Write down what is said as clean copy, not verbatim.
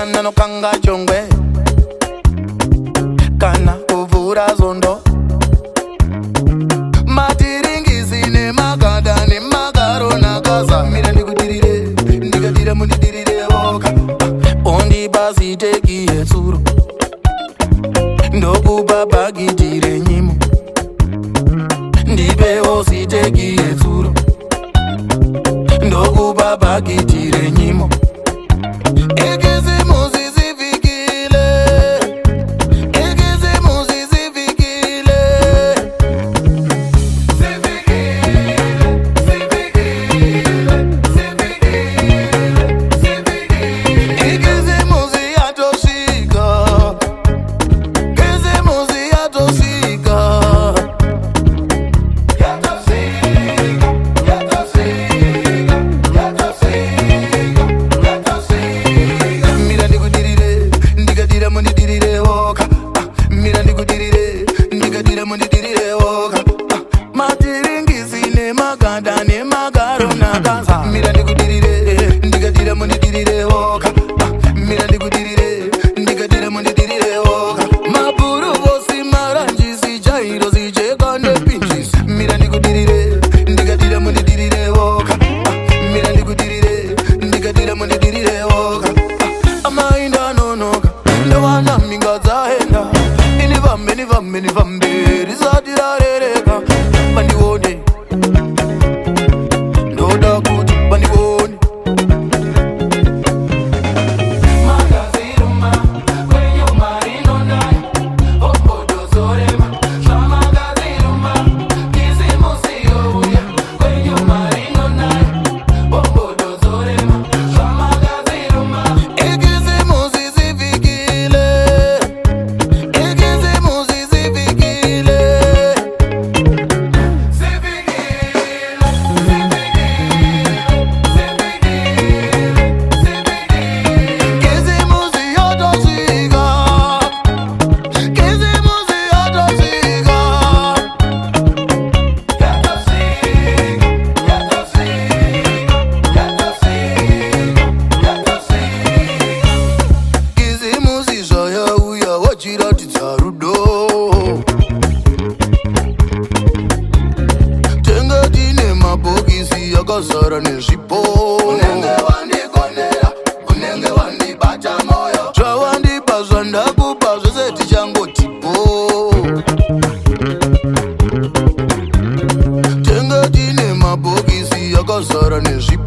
nanokanga chongwe kana kuvhura zondo matiringisi nemagada nemagaro nakaza mira ndikudirire ndikadira mundidirire voka ondibaziteki yetsuro ndokupa bhagiji renyimo ndipewo ziteki yetsuro ndokupa bhagiji renyimo Zara nezvipo unenge wandikonera unenge wandibata moyo zvawandipa zvandakupa zvese tichangotipo tenga tine mabhokisi yakazara nezvipo